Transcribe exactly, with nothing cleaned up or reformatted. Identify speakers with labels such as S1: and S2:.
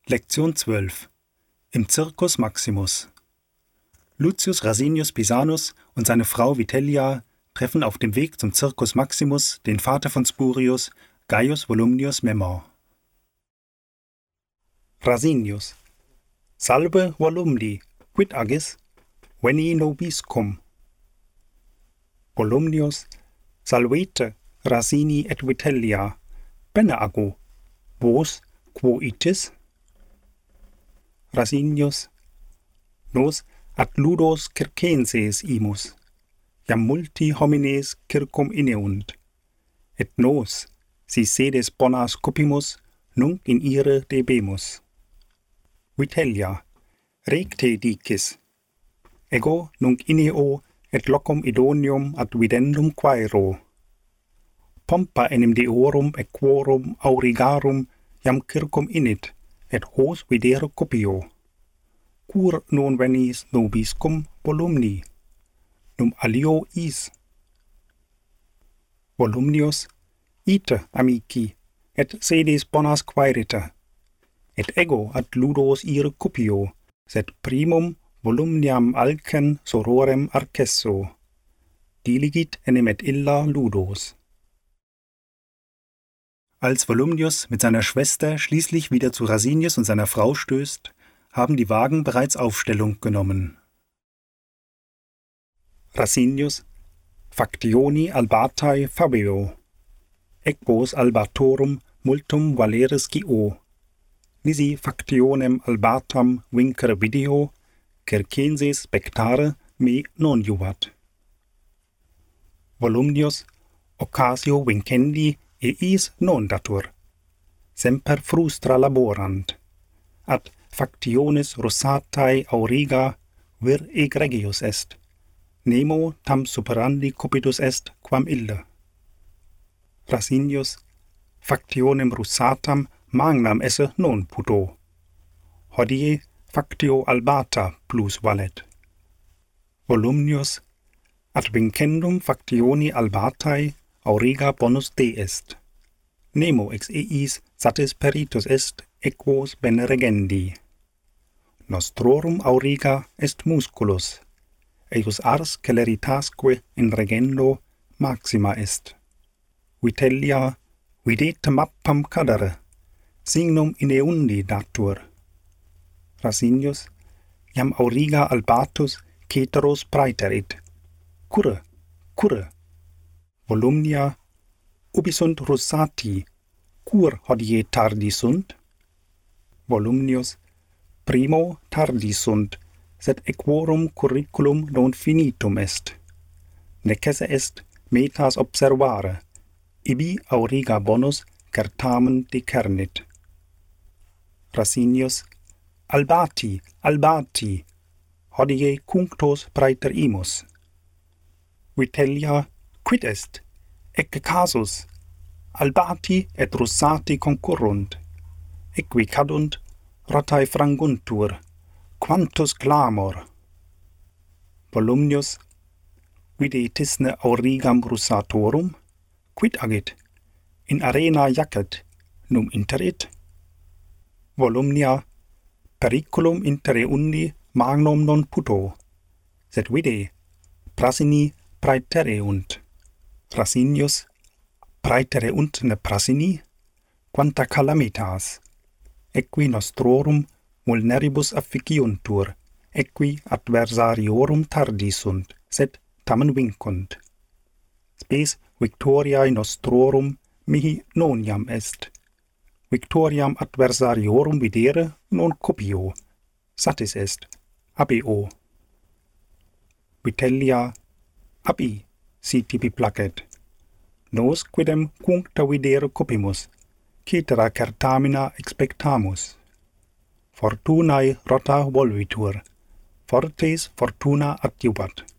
S1: Lektion zwölf. Im Circus Maximus. Lucius Racinius Pisanus und seine Frau Vitellia treffen auf dem Weg zum Circus Maximus den Vater von Spurius, Gaius Volumnius Memor. Racinius. Salve Volumni, quid agis? Veni nobis cum. Volumnius. Salvete Racini et Vitellia. Bene ago. Vos quo itis? Racinius. Nos ad ludos circenses imus, jam multi homines circum ineunt, et nos, si sedes bonas cupimus, nunc in ire debemus. Vitellia. Recte dicis. Ego nunc ineo et locum idonium ad videndum quaero. Pompa enim deorum et quorum aurigarum jam circum init, et hos videre cupio. Cur non venis nobis cum Volumni? Num alio is. Volumnius. Ite, amici, et sedes bonas quaerita. Et ego ad ludos ire cupio, sed primum Volumniam alcen sororem arcesso. Diligit enim et illa ludos. Als Volumnius mit seiner Schwester schließlich wieder zu Racinius und seiner Frau stößt, haben die Wagen bereits Aufstellung genommen. Racinius. Factioni albatae Fabio. Equos albatorum multum valeris gio. Nisi factionem albatam vincere video, circenses spectare me non juvat. Volumnius. Occasio vincendi eis non datur. Semper frustra laborant. Ad factiones rossatae auriga vir egregius est. Nemo tam superandi cupidus est quam ille. Racinius. Factionem russatam magnam esse non puto. Hodie factio albata plus valet. Volumnius. Ad vincendum factioni albatae auriga bonus de est. Nemo ex eis satis peritus est equos bene regendi. Nostrorum auriga est musculus, eius ars celeritasque in regendo maxima est. Vitellia. Videte mappam cadere, signum ineundi datur. Racinius. Jam auriga albatus ceteros praeterit. Curre, curre. Volumnia. Ubi sunt russati, cur hodie tardi sunt? Volumnius. Primo tardi sunt, sed equorum curriculum non finitum est. Necesse est metas observare, ibi auriga bonus certamen decernit. Racinius. Albati, albati, hodie cunctos praeter imus. Vitellia. Quid est? Ecce casus. Albati et russati concurrunt. Equi cadunt, rotae franguntur. Quantus clamor. Volumnius. Videtisne aurigam russatorum? Quid agit? In arena jacet, num interit? Volumnia. Periculum intereundi magnum non puto, sed vide, prasini praetereunt. Racinius. Praetereunt ne prasini? Quanta calamitas. Equi nostrorum vulneribus afficiuntur, equi adversariorum tardi sunt, sed tamen vincunt. Spes victoriae nostrorum mihi non jam est. Victoriam adversariorum videre non cupio, satis est, abeo. Vitellia. Abi, si tibi placet. Nos quidem cuncta videre cupimus, cetera certamina expectamus. Fortunae rota volvitur, fortes fortuna adjuvat.